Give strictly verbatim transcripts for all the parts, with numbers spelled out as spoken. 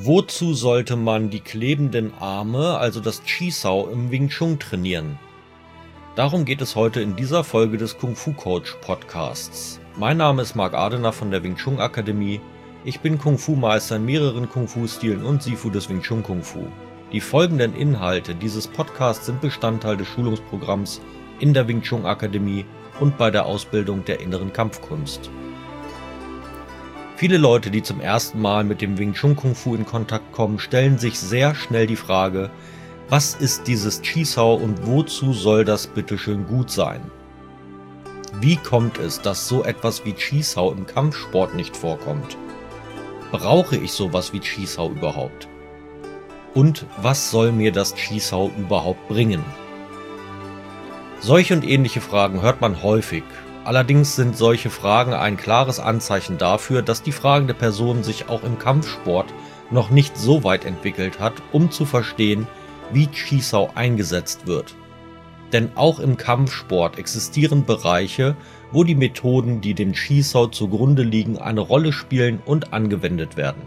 Wozu sollte man die klebenden Arme, also das Chi-Sao, im Wing Chun trainieren? Darum geht es heute in dieser Folge des Kung Fu Coach Podcasts. Mein Name ist Marc Adener von der Wing Chun Akademie. Ich bin Kung Fu Meister in mehreren Kung Fu Stilen und Sifu des Wing Chun Kung Fu. Die folgenden Inhalte dieses Podcasts sind Bestandteil des Schulungsprogramms in der Wing Chun Akademie und bei der Ausbildung der inneren Kampfkunst. Viele Leute, die zum ersten Mal mit dem Wing Chun Kung Fu in Kontakt kommen, stellen sich sehr schnell die Frage, was ist dieses Chi-Sao und wozu soll das bitteschön gut sein? Wie kommt es, dass so etwas wie Chi-Sao im Kampfsport nicht vorkommt? Brauche ich sowas wie Chi-Sao überhaupt? Und was soll mir das Chi-Sao überhaupt bringen? Solche und ähnliche Fragen hört man häufig. Allerdings sind solche Fragen ein klares Anzeichen dafür, dass die fragende Person sich auch im Kampfsport noch nicht so weit entwickelt hat, um zu verstehen, wie Chi-Sao eingesetzt wird. Denn auch im Kampfsport existieren Bereiche, wo die Methoden, die dem Chi-Sao zugrunde liegen, eine Rolle spielen und angewendet werden.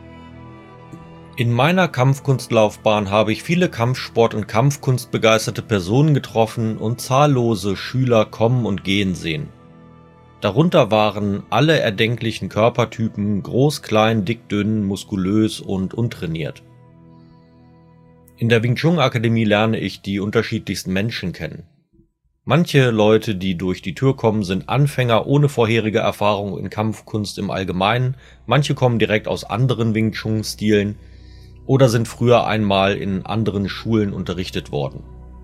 In meiner Kampfkunstlaufbahn habe ich viele Kampfsport- und Kampfkunstbegeisterte Personen getroffen und zahllose Schüler kommen und gehen sehen. Darunter waren alle erdenklichen Körpertypen, groß, klein, dick, dünn, muskulös und untrainiert. In der Wing Chun Akademie lerne ich die unterschiedlichsten Menschen kennen. Manche Leute, die durch die Tür kommen, sind Anfänger ohne vorherige Erfahrung in Kampfkunst im Allgemeinen, manche kommen direkt aus anderen Wing Chun Stilen oder sind früher einmal in anderen Schulen unterrichtet worden.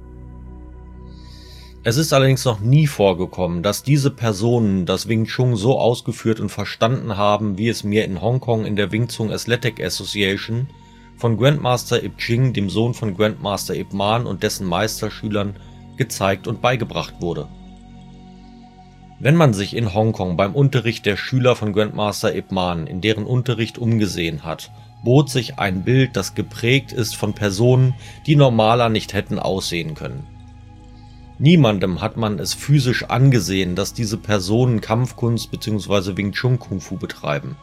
Es ist allerdings noch nie vorgekommen, dass diese Personen das Wing Chun so ausgeführt und verstanden haben, wie es mir in Hongkong in der Wing Chun Athletic Association von Grandmaster Ip Ching, dem Sohn von Grandmaster Ip Man und dessen Meisterschülern, gezeigt und beigebracht wurde. Wenn man sich in Hongkong beim Unterricht der Schüler von Grandmaster Ip Man in deren Unterricht umgesehen hat, bot sich ein Bild, das geprägt ist von Personen, die normaler nicht hätten aussehen können. Niemandem hat man es physisch angesehen, dass diese Personen Kampfkunst bzw. Wing Chun Kung Fu betreiben.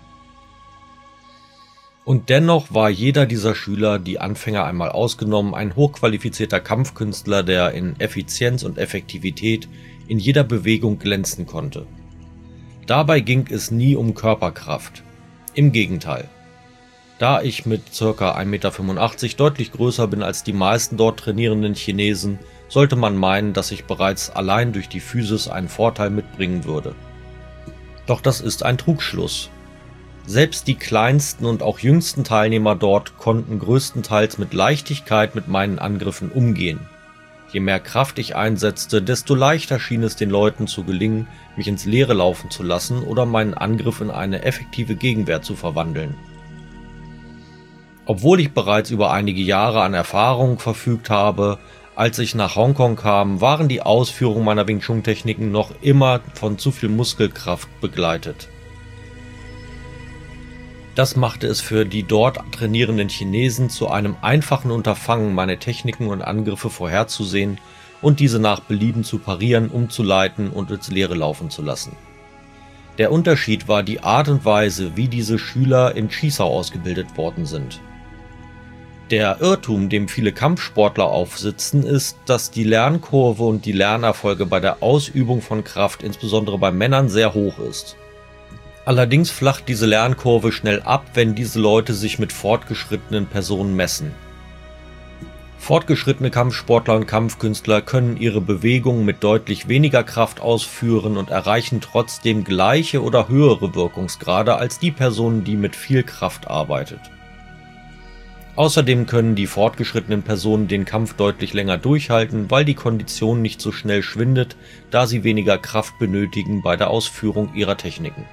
Und dennoch war jeder dieser Schüler, die Anfänger einmal ausgenommen, ein hochqualifizierter Kampfkünstler, der in Effizienz und Effektivität in jeder Bewegung glänzen konnte. Dabei ging es nie um Körperkraft. Im Gegenteil. Da ich mit ca. ein Meter fünfundachtzig deutlich größer bin als die meisten dort trainierenden Chinesen, sollte man meinen, dass ich bereits allein durch die Physis einen Vorteil mitbringen würde. Doch das ist ein Trugschluss. Selbst die kleinsten und auch jüngsten Teilnehmer dort konnten größtenteils mit Leichtigkeit mit meinen Angriffen umgehen. Je mehr Kraft ich einsetzte, desto leichter schien es den Leuten zu gelingen, mich ins Leere laufen zu lassen oder meinen Angriff in eine effektive Gegenwehr zu verwandeln. Obwohl ich bereits über einige Jahre an Erfahrung verfügt habe, als ich nach Hongkong kam, waren die Ausführungen meiner Wing Chun Techniken noch immer von zu viel Muskelkraft begleitet. Das machte es für die dort trainierenden Chinesen zu einem einfachen Unterfangen, meine Techniken und Angriffe vorherzusehen und diese nach Belieben zu parieren, umzuleiten und ins Leere laufen zu lassen. Der Unterschied war die Art und Weise, wie diese Schüler in Chi-Sao ausgebildet worden sind. Der Irrtum, dem viele Kampfsportler aufsitzen, ist, dass die Lernkurve und die Lernerfolge bei der Ausübung von Kraft insbesondere bei Männern sehr hoch ist. Allerdings flacht diese Lernkurve schnell ab, wenn diese Leute sich mit fortgeschrittenen Personen messen. Fortgeschrittene Kampfsportler und Kampfkünstler können ihre Bewegungen mit deutlich weniger Kraft ausführen und erreichen trotzdem gleiche oder höhere Wirkungsgrade als die Person, die mit viel Kraft arbeitet. Außerdem können die fortgeschrittenen Personen den Kampf deutlich länger durchhalten, weil die Kondition nicht so schnell schwindet, da sie weniger Kraft benötigen bei der Ausführung ihrer Techniken.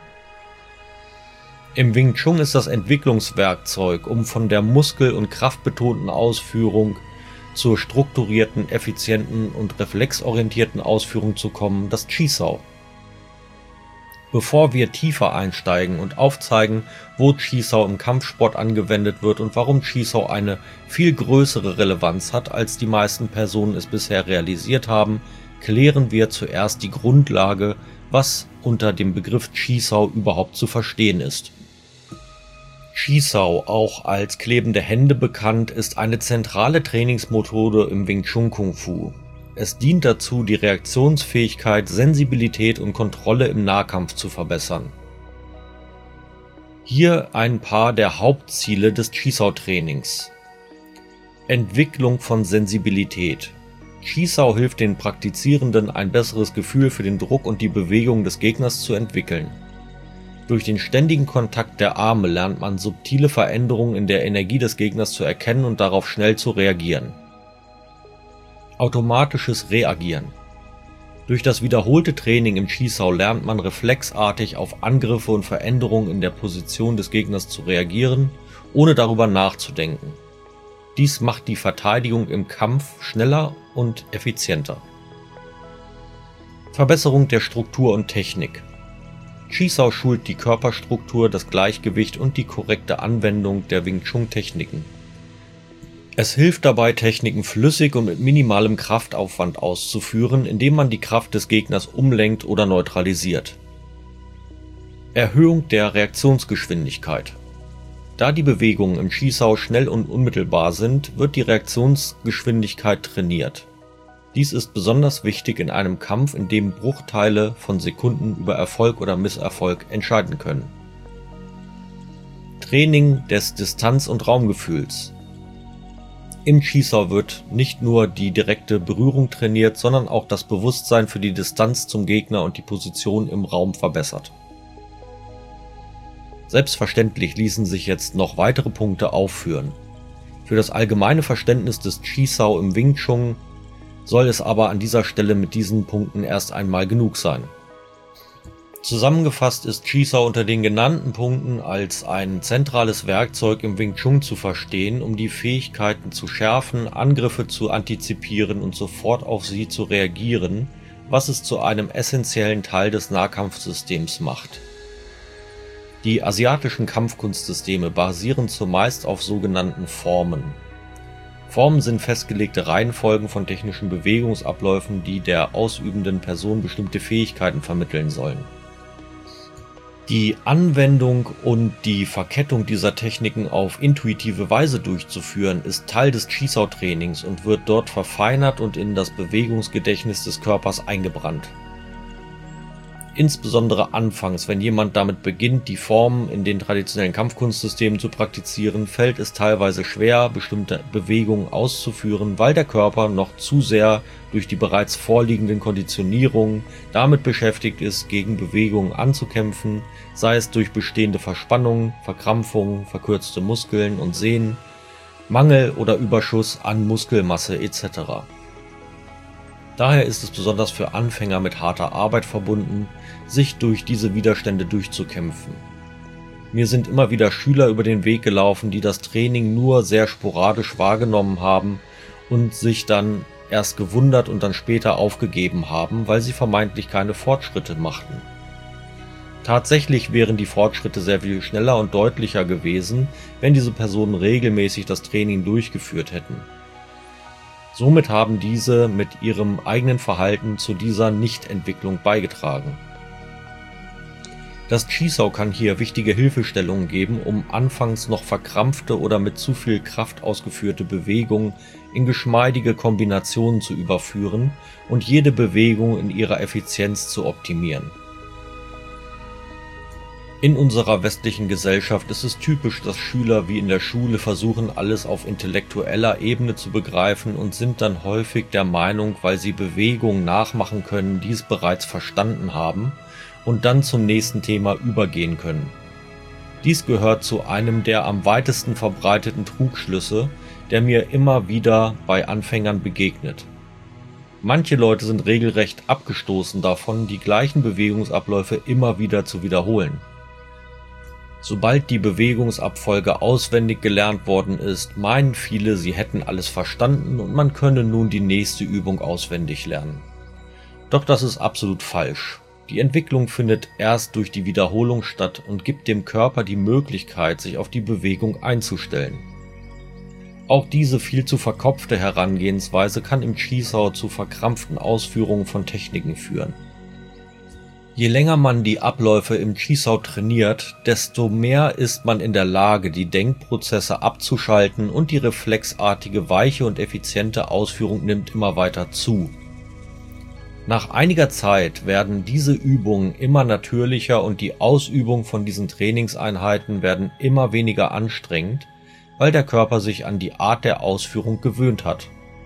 Im Wing Chun ist das Entwicklungswerkzeug, um von der muskel- und kraftbetonten Ausführung zur strukturierten, effizienten und reflexorientierten Ausführung zu kommen, das Chi-Sao. Bevor wir tiefer einsteigen und aufzeigen, wo Chi-Sao im Kampfsport angewendet wird und warum Chi-Sao eine viel größere Relevanz hat, als die meisten Personen es bisher realisiert haben, klären wir zuerst die Grundlage, was unter dem Begriff Chi-Sao überhaupt zu verstehen ist. Chi-Sao, auch als klebende Hände bekannt, ist eine zentrale Trainingsmethode im Wing Chun Kung Fu. Es dient dazu, die Reaktionsfähigkeit, Sensibilität und Kontrolle im Nahkampf zu verbessern. Hier ein paar der Hauptziele des Chi-Sao-Trainings. Entwicklung von Sensibilität. Chi-Sao hilft den Praktizierenden, ein besseres Gefühl für den Druck und die Bewegung des Gegners zu entwickeln. Durch den ständigen Kontakt der Arme lernt man subtile Veränderungen in der Energie des Gegners zu erkennen und darauf schnell zu reagieren. Automatisches Reagieren. Durch das wiederholte Training im Chi-Sao lernt man reflexartig auf Angriffe und Veränderungen in der Position des Gegners zu reagieren, ohne darüber nachzudenken. Dies macht die Verteidigung im Kampf schneller und effizienter. Verbesserung der Struktur und Technik. Chi-Sao schult die Körperstruktur, das Gleichgewicht und die korrekte Anwendung der Wing Chun Techniken. Es hilft dabei, Techniken flüssig und mit minimalem Kraftaufwand auszuführen, indem man die Kraft des Gegners umlenkt oder neutralisiert. Erhöhung der Reaktionsgeschwindigkeit. Da die Bewegungen im Chi-Sao schnell und unmittelbar sind, wird die Reaktionsgeschwindigkeit trainiert. Dies ist besonders wichtig in einem Kampf, in dem Bruchteile von Sekunden über Erfolg oder Misserfolg entscheiden können. Training des Distanz- und Raumgefühls. Im Chi-Sao wird nicht nur die direkte Berührung trainiert, sondern auch das Bewusstsein für die Distanz zum Gegner und die Position im Raum verbessert. Selbstverständlich ließen sich jetzt noch weitere Punkte aufführen. Für das allgemeine Verständnis des Chi-Sao im Wing Chun soll es aber an dieser Stelle mit diesen Punkten erst einmal genug sein. Zusammengefasst ist Chi-Sao unter den genannten Punkten als ein zentrales Werkzeug im Wing Chun zu verstehen, um die Fähigkeiten zu schärfen, Angriffe zu antizipieren und sofort auf sie zu reagieren, was es zu einem essentiellen Teil des Nahkampfsystems macht. Die asiatischen Kampfkunstsysteme basieren zumeist auf sogenannten Formen. Formen sind festgelegte Reihenfolgen von technischen Bewegungsabläufen, die der ausübenden Person bestimmte Fähigkeiten vermitteln sollen. Die Anwendung und die Verkettung dieser Techniken auf intuitive Weise durchzuführen, ist Teil des Chi-Sao-Trainings und wird dort verfeinert und in das Bewegungsgedächtnis des Körpers eingebrannt. Insbesondere anfangs, wenn jemand damit beginnt, die Formen in den traditionellen Kampfkunstsystemen zu praktizieren, fällt es teilweise schwer, bestimmte Bewegungen auszuführen, weil der Körper noch zu sehr durch die bereits vorliegenden Konditionierungen damit beschäftigt ist, gegen Bewegungen anzukämpfen, sei es durch bestehende Verspannungen, Verkrampfungen, verkürzte Muskeln und Sehnen, Mangel oder Überschuss an Muskelmasse et cetera. Daher ist es besonders für Anfänger mit harter Arbeit verbunden, sich durch diese Widerstände durchzukämpfen. Mir sind immer wieder Schüler über den Weg gelaufen, die das Training nur sehr sporadisch wahrgenommen haben und sich dann erst gewundert und dann später aufgegeben haben, weil sie vermeintlich keine Fortschritte machten. Tatsächlich wären die Fortschritte sehr viel schneller und deutlicher gewesen, wenn diese Personen regelmäßig das Training durchgeführt hätten. Somit haben diese mit ihrem eigenen Verhalten zu dieser Nichtentwicklung beigetragen. Das Chi-Sao kann hier wichtige Hilfestellungen geben, um anfangs noch verkrampfte oder mit zu viel Kraft ausgeführte Bewegungen in geschmeidige Kombinationen zu überführen und jede Bewegung in ihrer Effizienz zu optimieren. In unserer westlichen Gesellschaft ist es typisch, dass Schüler wie in der Schule versuchen, alles auf intellektueller Ebene zu begreifen und sind dann häufig der Meinung, weil sie Bewegungen nachmachen können, die es bereits verstanden haben und dann zum nächsten Thema übergehen können. Dies gehört zu einem der am weitesten verbreiteten Trugschlüsse, der mir immer wieder bei Anfängern begegnet. Manche Leute sind regelrecht abgestoßen davon, die gleichen Bewegungsabläufe immer wieder zu wiederholen. Sobald die Bewegungsabfolge auswendig gelernt worden ist, meinen viele, sie hätten alles verstanden und man könne nun die nächste Übung auswendig lernen. Doch das ist absolut falsch. Die Entwicklung findet erst durch die Wiederholung statt und gibt dem Körper die Möglichkeit, sich auf die Bewegung einzustellen. Auch diese viel zu verkopfte Herangehensweise kann im Chi-Sao zu verkrampften Ausführungen von Techniken führen. Je länger man die Abläufe im Chi-Sao trainiert, desto mehr ist man in der Lage, die Denkprozesse abzuschalten und die reflexartige, weiche und effiziente Ausführung nimmt immer weiter zu. Nach einiger Zeit werden diese Übungen immer natürlicher und die Ausübung von diesen Trainingseinheiten werden immer weniger anstrengend, weil der Körper sich an die Art der Ausführung gewöhnt hat.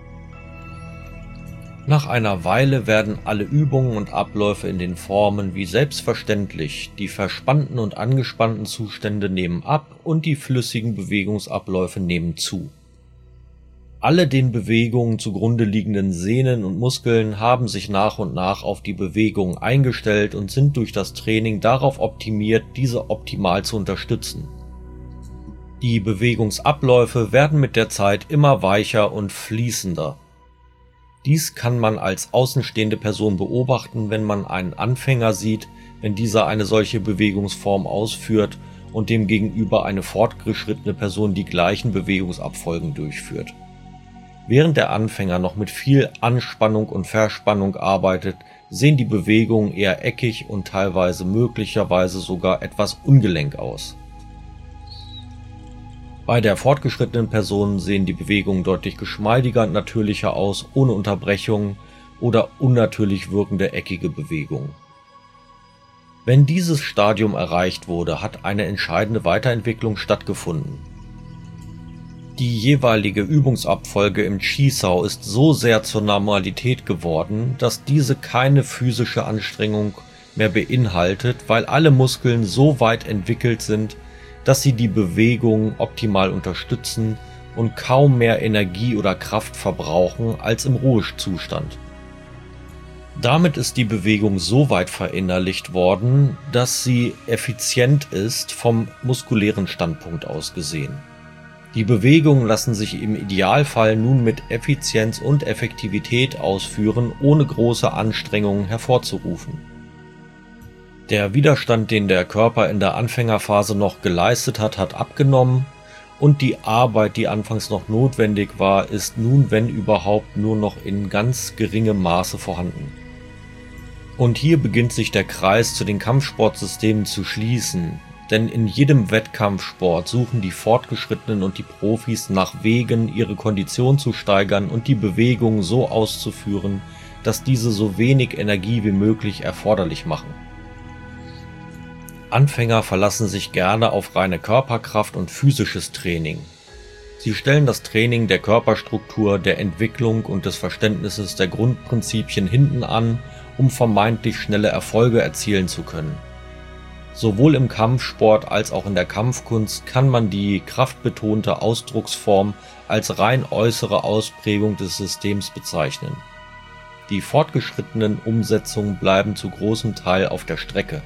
Nach einer Weile werden alle Übungen und Abläufe in den Formen wie selbstverständlich, die verspannten und angespannten Zustände nehmen ab und die flüssigen Bewegungsabläufe nehmen zu. Alle den Bewegungen zugrunde liegenden Sehnen und Muskeln haben sich nach und nach auf die Bewegung eingestellt und sind durch das Training darauf optimiert, diese optimal zu unterstützen. Die Bewegungsabläufe werden mit der Zeit immer weicher und fließender. Dies kann man als außenstehende Person beobachten, wenn man einen Anfänger sieht, wenn dieser eine solche Bewegungsform ausführt und dem gegenüber eine fortgeschrittene Person die gleichen Bewegungsabfolgen durchführt. Während der Anfänger noch mit viel Anspannung und Verspannung arbeitet, sehen die Bewegungen eher eckig und teilweise möglicherweise sogar etwas ungelenk aus. Bei der fortgeschrittenen Person sehen die Bewegungen deutlich geschmeidiger und natürlicher aus, ohne Unterbrechungen oder unnatürlich wirkende eckige Bewegungen. Wenn dieses Stadium erreicht wurde, hat eine entscheidende Weiterentwicklung stattgefunden. Die jeweilige Übungsabfolge im Chi-Sao ist so sehr zur Normalität geworden, dass diese keine physische Anstrengung mehr beinhaltet, weil alle Muskeln so weit entwickelt sind, dass sie die Bewegung optimal unterstützen und kaum mehr Energie oder Kraft verbrauchen als im Ruhezustand. Damit ist die Bewegung so weit verinnerlicht worden, dass sie effizient ist vom muskulären Standpunkt aus gesehen. Die Bewegungen lassen sich im Idealfall nun mit Effizienz und Effektivität ausführen, ohne große Anstrengungen hervorzurufen. Der Widerstand, den der Körper in der Anfängerphase noch geleistet hat, hat abgenommen und die Arbeit, die anfangs noch notwendig war, ist nun, wenn überhaupt, nur noch in ganz geringem Maße vorhanden. Und hier beginnt sich der Kreis zu den Kampfsportsystemen zu schließen, denn in jedem Wettkampfsport suchen die Fortgeschrittenen und die Profis nach Wegen, ihre Kondition zu steigern und die Bewegungen so auszuführen, dass diese so wenig Energie wie möglich erforderlich machen. Anfänger verlassen sich gerne auf reine Körperkraft und physisches Training. Sie stellen das Training der Körperstruktur, der Entwicklung und des Verständnisses der Grundprinzipien hinten an, um vermeintlich schnelle Erfolge erzielen zu können. Sowohl im Kampfsport als auch in der Kampfkunst kann man die kraftbetonte Ausdrucksform als rein äußere Ausprägung des Systems bezeichnen. Die fortgeschrittenen Umsetzungen bleiben zu großem Teil auf der Strecke.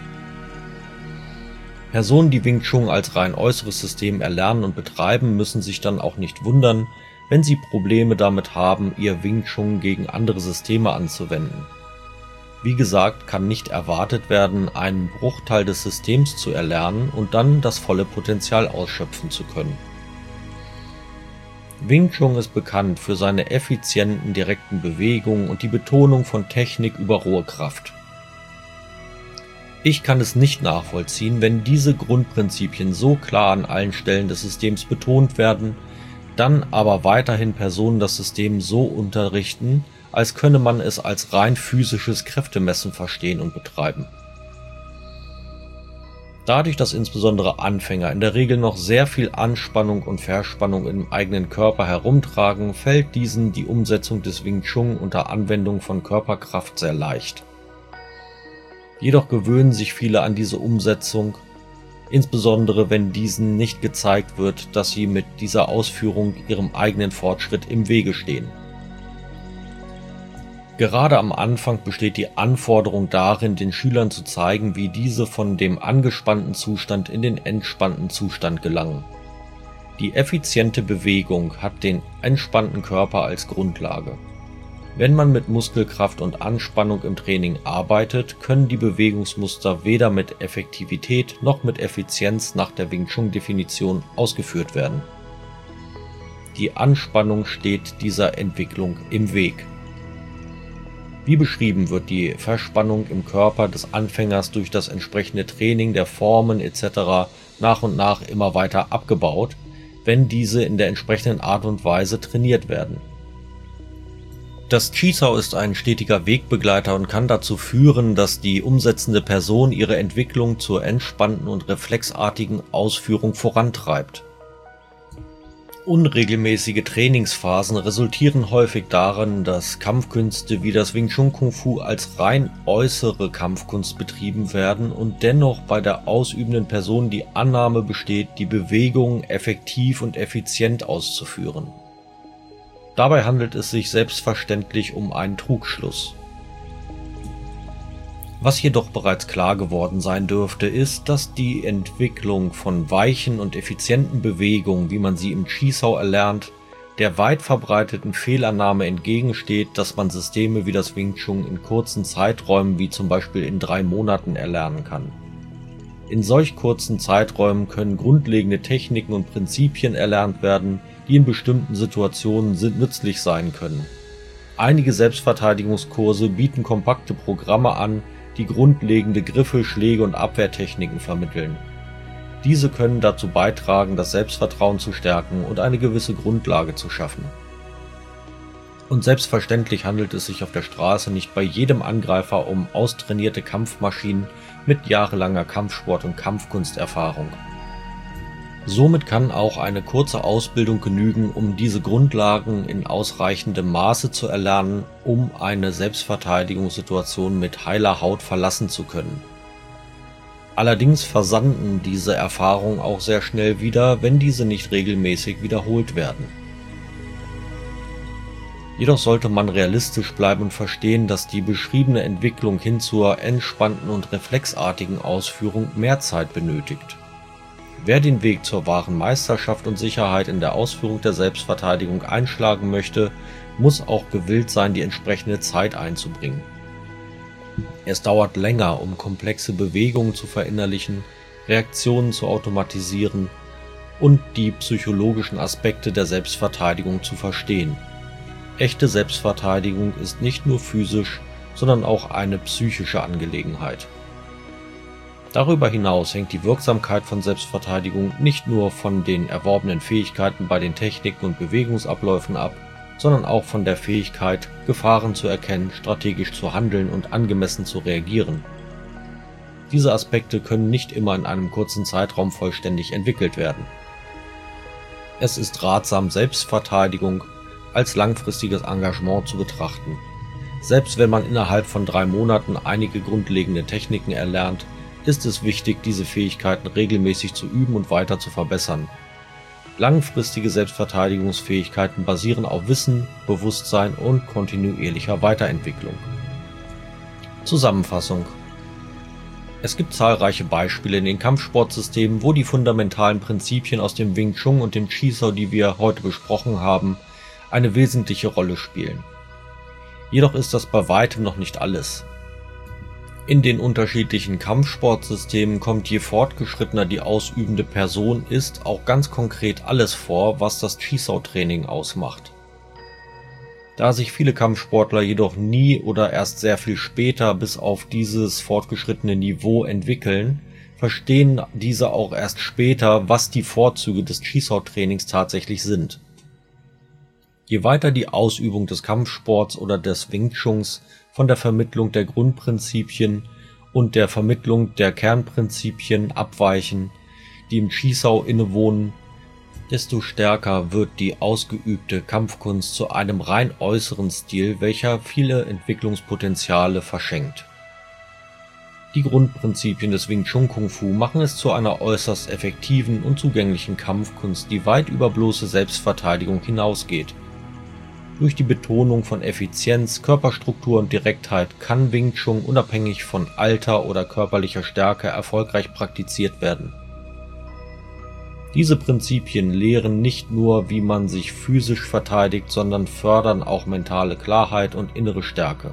Personen, die Wing Chun als rein äußeres System erlernen und betreiben, müssen sich dann auch nicht wundern, wenn sie Probleme damit haben, ihr Wing Chun gegen andere Systeme anzuwenden. Wie gesagt, kann nicht erwartet werden, einen Bruchteil des Systems zu erlernen und dann das volle Potenzial ausschöpfen zu können. Wing Chun ist bekannt für seine effizienten, direkten Bewegungen und die Betonung von Technik über rohe Kraft. Ich kann es nicht nachvollziehen, wenn diese Grundprinzipien so klar an allen Stellen des Systems betont werden, dann aber weiterhin Personen das System so unterrichten, als könne man es als rein physisches Kräftemessen verstehen und betreiben. Dadurch, dass insbesondere Anfänger in der Regel noch sehr viel Anspannung und Verspannung im eigenen Körper herumtragen, fällt diesen die Umsetzung des Wing Chun unter Anwendung von Körperkraft sehr leicht. Jedoch gewöhnen sich viele an diese Umsetzung, insbesondere wenn diesen nicht gezeigt wird, dass sie mit dieser Ausführung ihrem eigenen Fortschritt im Wege stehen. Gerade am Anfang besteht die Anforderung darin, den Schülern zu zeigen, wie diese von dem angespannten Zustand in den entspannten Zustand gelangen. Die effiziente Bewegung hat den entspannten Körper als Grundlage. Wenn man mit Muskelkraft und Anspannung im Training arbeitet, können die Bewegungsmuster weder mit Effektivität noch mit Effizienz nach der Wing Chun-Definition ausgeführt werden. Die Anspannung steht dieser Entwicklung im Weg. Wie beschrieben wird die Verspannung im Körper des Anfängers durch das entsprechende Training der Formen et cetera nach und nach immer weiter abgebaut, wenn diese in der entsprechenden Art und Weise trainiert werden. Das Chi-Sao ist ein stetiger Wegbegleiter und kann dazu führen, dass die umsetzende Person ihre Entwicklung zur entspannten und reflexartigen Ausführung vorantreibt. Unregelmäßige Trainingsphasen resultieren häufig darin, dass Kampfkünste wie das Wing Chun Kung Fu als rein äußere Kampfkunst betrieben werden und dennoch bei der ausübenden Person die Annahme besteht, die Bewegung effektiv und effizient auszuführen. Dabei handelt es sich selbstverständlich um einen Trugschluss. Was jedoch bereits klar geworden sein dürfte, ist, dass die Entwicklung von weichen und effizienten Bewegungen, wie man sie im Chi-Sao erlernt, der weit verbreiteten Fehlannahme entgegensteht, dass man Systeme wie das Wing Chun in kurzen Zeiträumen wie zum Beispiel in drei Monaten erlernen kann. In solch kurzen Zeiträumen können grundlegende Techniken und Prinzipien erlernt werden, die in bestimmten Situationen nützlich sein können. Einige Selbstverteidigungskurse bieten kompakte Programme an, die grundlegende Griffe, Schläge und Abwehrtechniken vermitteln. Diese können dazu beitragen, das Selbstvertrauen zu stärken und eine gewisse Grundlage zu schaffen. Und selbstverständlich handelt es sich auf der Straße nicht bei jedem Angreifer um austrainierte Kampfmaschinen mit jahrelanger Kampfsport- und Kampfkunsterfahrung. Somit kann auch eine kurze Ausbildung genügen, um diese Grundlagen in ausreichendem Maße zu erlernen, um eine Selbstverteidigungssituation mit heiler Haut verlassen zu können. Allerdings versanden diese Erfahrungen auch sehr schnell wieder, wenn diese nicht regelmäßig wiederholt werden. Jedoch sollte man realistisch bleiben und verstehen, dass die beschriebene Entwicklung hin zur entspannten und reflexartigen Ausführung mehr Zeit benötigt. Wer den Weg zur wahren Meisterschaft und Sicherheit in der Ausführung der Selbstverteidigung einschlagen möchte, muss auch gewillt sein, die entsprechende Zeit einzubringen. Es dauert länger, um komplexe Bewegungen zu verinnerlichen, Reaktionen zu automatisieren und die psychologischen Aspekte der Selbstverteidigung zu verstehen. Echte Selbstverteidigung ist nicht nur physisch, sondern auch eine psychische Angelegenheit. Darüber hinaus hängt die Wirksamkeit von Selbstverteidigung nicht nur von den erworbenen Fähigkeiten bei den Techniken und Bewegungsabläufen ab, sondern auch von der Fähigkeit, Gefahren zu erkennen, strategisch zu handeln und angemessen zu reagieren. Diese Aspekte können nicht immer in einem kurzen Zeitraum vollständig entwickelt werden. Es ist ratsam, Selbstverteidigung als langfristiges Engagement zu betrachten. Selbst wenn man innerhalb von drei Monaten einige grundlegende Techniken erlernt, ist es wichtig, diese Fähigkeiten regelmäßig zu üben und weiter zu verbessern. Langfristige Selbstverteidigungsfähigkeiten basieren auf Wissen, Bewusstsein und kontinuierlicher Weiterentwicklung. Zusammenfassung: Es gibt zahlreiche Beispiele in den Kampfsportsystemen, wo die fundamentalen Prinzipien aus dem Wing Chun und dem Chi-Sao, die wir heute besprochen haben, eine wesentliche Rolle spielen. Jedoch ist das bei weitem noch nicht alles. In den unterschiedlichen Kampfsportsystemen kommt, je fortgeschrittener die ausübende Person ist, auch ganz konkret alles vor, was das Chi-Sao-Training ausmacht. Da sich viele Kampfsportler jedoch nie oder erst sehr viel später bis auf dieses fortgeschrittene Niveau entwickeln, verstehen diese auch erst später, was die Vorzüge des Chi-Sao-Trainings tatsächlich sind. Je weiter die Ausübung des Kampfsports oder des Wing Chuns von der Vermittlung der Grundprinzipien und der Vermittlung der Kernprinzipien abweichen, die im Chi-Sao innewohnen, desto stärker wird die ausgeübte Kampfkunst zu einem rein äußeren Stil, welcher viele Entwicklungspotenziale verschenkt. Die Grundprinzipien des Wing Chun Kung Fu machen es zu einer äußerst effektiven und zugänglichen Kampfkunst, die weit über bloße Selbstverteidigung hinausgeht. Durch die Betonung von Effizienz, Körperstruktur und Direktheit kann Wing Chun unabhängig von Alter oder körperlicher Stärke erfolgreich praktiziert werden. Diese Prinzipien lehren nicht nur, wie man sich physisch verteidigt, sondern fördern auch mentale Klarheit und innere Stärke.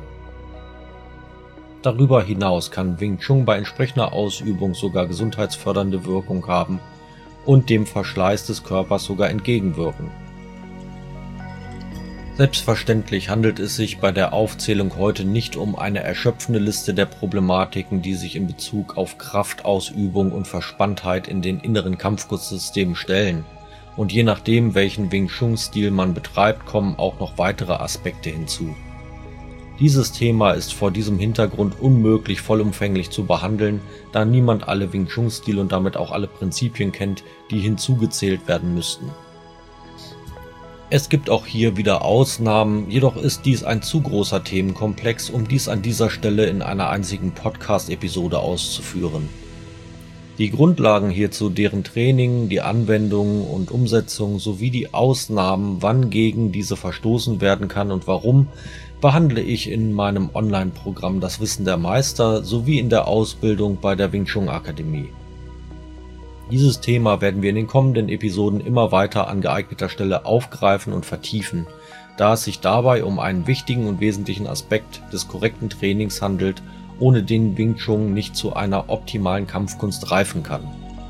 Darüber hinaus kann Wing Chun bei entsprechender Ausübung sogar gesundheitsfördernde Wirkung haben und dem Verschleiß des Körpers sogar entgegenwirken. Selbstverständlich handelt es sich bei der Aufzählung heute nicht um eine erschöpfende Liste der Problematiken, die sich in Bezug auf Kraftausübung und Verspanntheit in den inneren Kampfkunstsystemen stellen. Und je nachdem, welchen Wing Chun-Stil man betreibt, kommen auch noch weitere Aspekte hinzu. Dieses Thema ist vor diesem Hintergrund unmöglich vollumfänglich zu behandeln, da niemand alle Wing Chun-Stile und damit auch alle Prinzipien kennt, die hinzugezählt werden müssten. Es gibt auch hier wieder Ausnahmen, jedoch ist dies ein zu großer Themenkomplex, um dies an dieser Stelle in einer einzigen Podcast-Episode auszuführen. Die Grundlagen hierzu, deren Training, die Anwendung und Umsetzung sowie die Ausnahmen, wann gegen diese verstoßen werden kann und warum, behandle ich in meinem Online-Programm Das Wissen der Meister sowie in der Ausbildung bei der Wing Chun Akademie. Dieses Thema werden wir in den kommenden Episoden immer weiter an geeigneter Stelle aufgreifen und vertiefen, da es sich dabei um einen wichtigen und wesentlichen Aspekt des korrekten Trainings handelt, ohne den Wing Chun nicht zu einer optimalen Kampfkunst reifen kann.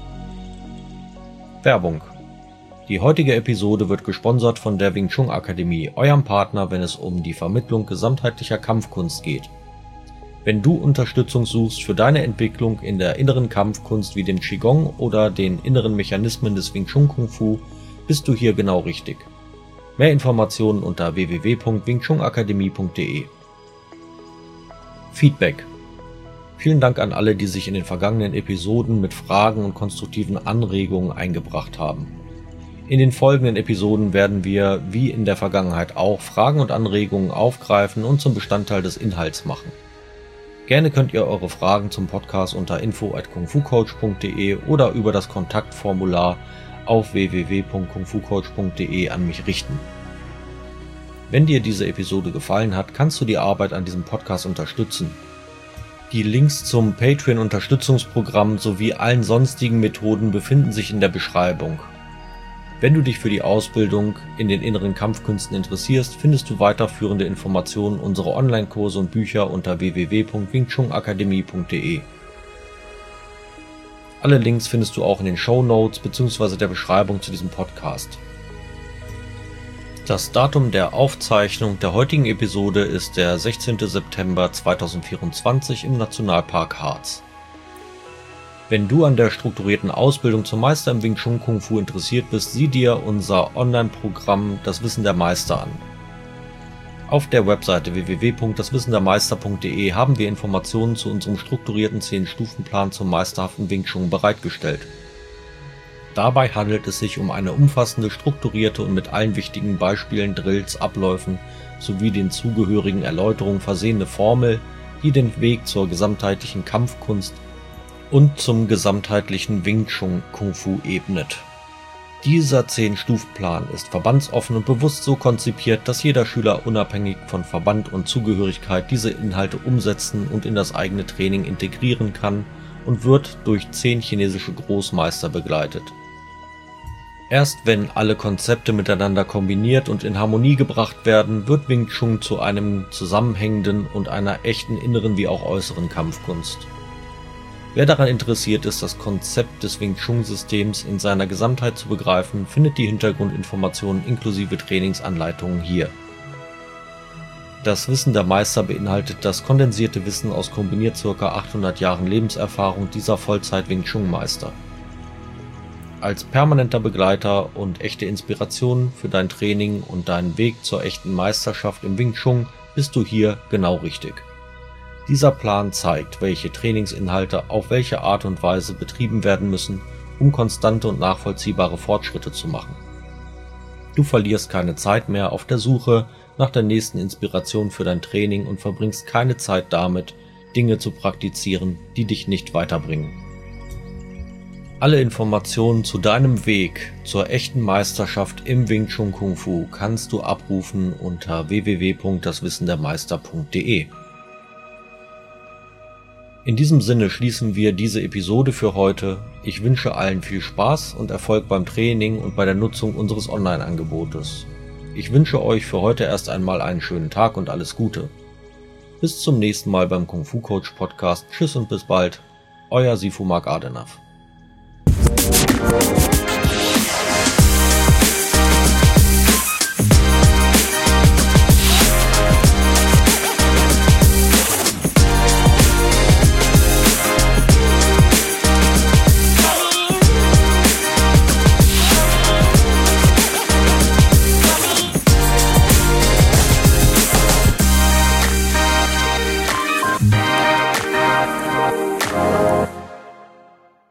Werbung. Die heutige Episode wird gesponsert von der Wing Chun Akademie, eurem Partner, wenn es um die Vermittlung gesamtheitlicher Kampfkunst geht. Wenn du Unterstützung suchst für deine Entwicklung in der inneren Kampfkunst wie dem Qigong oder den inneren Mechanismen des Wing Chun Kung Fu, bist du hier genau richtig. Mehr Informationen unter w w w punkt wing chun akademie punkt d e. Feedback. Vielen Dank an alle, die sich in den vergangenen Episoden mit Fragen und konstruktiven Anregungen eingebracht haben. In den folgenden Episoden werden wir, wie in der Vergangenheit auch, Fragen und Anregungen aufgreifen und zum Bestandteil des Inhalts machen. Gerne könnt ihr eure Fragen zum Podcast unter info at kung fu coach punkt d e oder über das Kontaktformular auf w w w punkt kung fu coach punkt d e an mich richten. Wenn dir diese Episode gefallen hat, kannst du die Arbeit an diesem Podcast unterstützen. Die Links zum Patreon-Unterstützungsprogramm sowie allen sonstigen Methoden befinden sich in der Beschreibung. Wenn du dich für die Ausbildung in den inneren Kampfkünsten interessierst, findest du weiterführende Informationen, unsere Online-Kurse und Bücher unter w w w punkt wing chun akademie punkt d e. Alle Links findest du auch in den Shownotes bzw. der Beschreibung zu diesem Podcast. Das Datum der Aufzeichnung der heutigen Episode ist der sechzehnten September zweitausendvierundzwanzig im Nationalpark Harz. Wenn du an der strukturierten Ausbildung zum Meister im Wing Chun Kung Fu interessiert bist, sieh dir unser Online-Programm Das Wissen der Meister an. Auf der Webseite w w w punkt das wissen der meister punkt d e haben wir Informationen zu unserem strukturierten zehn-Stufen-Plan zum meisterhaften Wing Chun bereitgestellt. Dabei handelt es sich um eine umfassende, strukturierte und mit allen wichtigen Beispielen, Drills, Abläufen sowie den zugehörigen Erläuterungen versehene Formel, die den Weg zur gesamtheitlichen Kampfkunst und zum gesamtheitlichen Wing Chun Kung Fu ebnet. Dieser zehn-Stufen-Plan ist verbandsoffen und bewusst so konzipiert, dass jeder Schüler unabhängig von Verband und Zugehörigkeit diese Inhalte umsetzen und in das eigene Training integrieren kann und wird durch zehn chinesische Großmeister begleitet. Erst wenn alle Konzepte miteinander kombiniert und in Harmonie gebracht werden, wird Wing Chun zu einem zusammenhängenden und einer echten inneren wie auch äußeren Kampfkunst. Wer daran interessiert ist, das Konzept des Wing Chun-Systems in seiner Gesamtheit zu begreifen, findet die Hintergrundinformationen inklusive Trainingsanleitungen hier. Das Wissen der Meister beinhaltet das kondensierte Wissen aus kombiniert ca. achthundert Jahren Lebenserfahrung dieser Vollzeit-Wing Chun-Meister. Als permanenter Begleiter und echte Inspiration für dein Training und deinen Weg zur echten Meisterschaft im Wing Chun bist du hier genau richtig. Dieser Plan zeigt, welche Trainingsinhalte auf welche Art und Weise betrieben werden müssen, um konstante und nachvollziehbare Fortschritte zu machen. Du verlierst keine Zeit mehr auf der Suche nach der nächsten Inspiration für dein Training und verbringst keine Zeit damit, Dinge zu praktizieren, die dich nicht weiterbringen. Alle Informationen zu deinem Weg zur echten Meisterschaft im Wing Chun Kung Fu kannst du abrufen unter w w w punkt das wissen der meister punkt d e. In diesem Sinne schließen wir diese Episode für heute. Ich wünsche allen viel Spaß und Erfolg beim Training und bei der Nutzung unseres Online-Angebotes. Ich wünsche euch für heute erst einmal einen schönen Tag und alles Gute. Bis zum nächsten Mal beim Kung Fu Coach Podcast. Tschüss und bis bald. Euer Sifu Mark Adenav.